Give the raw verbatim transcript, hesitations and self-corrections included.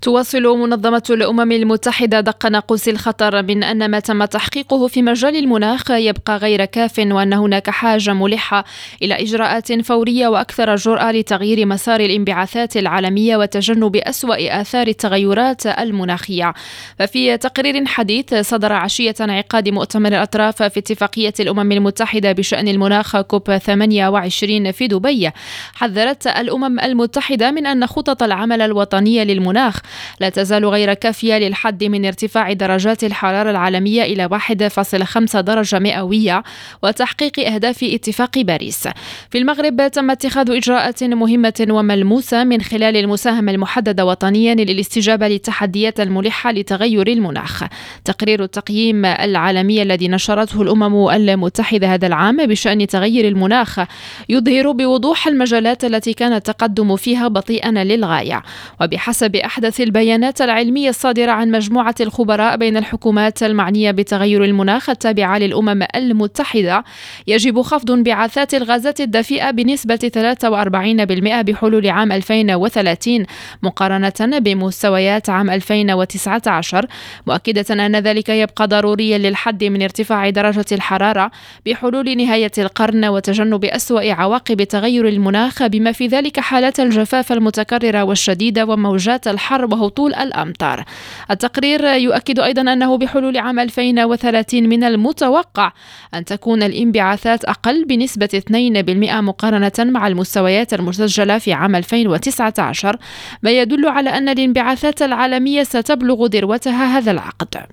تواصل منظمة الأمم المتحدة دق ناقوس الخطر من أن ما تم تحقيقه في مجال المناخ يبقى غير كاف، وأن هناك حاجة ملحة إلى إجراءات فورية وأكثر جرأة لتغيير مسار الانبعاثات العالمية وتجنب أسوأ آثار التغيرات المناخية. ففي تقرير حديث صدر عشية انعقاد مؤتمر الأطراف في اتفاقية الأمم المتحدة بشأن المناخ كوب ثمانية وعشرين في دبي، حذرت الأمم المتحدة من أن خطط العمل الوطنية للمناخ لا تزال غير كافية للحد من ارتفاع درجات الحرارة العالمية إلى واحد فاصلة خمسة درجة مئوية وتحقيق أهداف اتفاق باريس. في المغرب تم اتخاذ إجراءات مهمة وملموسة من خلال المساهمة المحددة وطنيا للاستجابة للتحديات الملحة لتغير المناخ. تقرير التقييم العالمي الذي نشرته الأمم المتحدة هذا العام بشأن تغير المناخ يظهر بوضوح المجالات التي كان التقدم فيها بطيئا للغاية. وبحسب أحدث البيانات العلمية الصادرة عن مجموعة الخبراء بين الحكومات المعنية بتغير المناخ التابعة للأمم المتحدة، يجب خفض انبعاثات الغازات الدفيئة بنسبة ثلاثة وأربعين بالمئة بحلول عام ألفين وثلاثين مقارنة بمستويات عام ألفين وتسعة عشر، مؤكدة أن ذلك يبقى ضروريا للحد من ارتفاع درجة الحرارة بحلول نهاية القرن وتجنب أسوأ عواقب تغير المناخ بما في ذلك حالات الجفاف المتكررة والشديدة وموجات الحر وهطول الأمطار. التقرير يؤكد أيضا أنه بحلول عام ألفين وثلاثين من المتوقع أن تكون الانبعاثات أقل بنسبة اثنين بالمئة مقارنة مع المستويات المسجلة في عام ألفين وتسعة عشر، ما يدل على أن الانبعاثات العالمية ستبلغ ذروتها هذا العقد.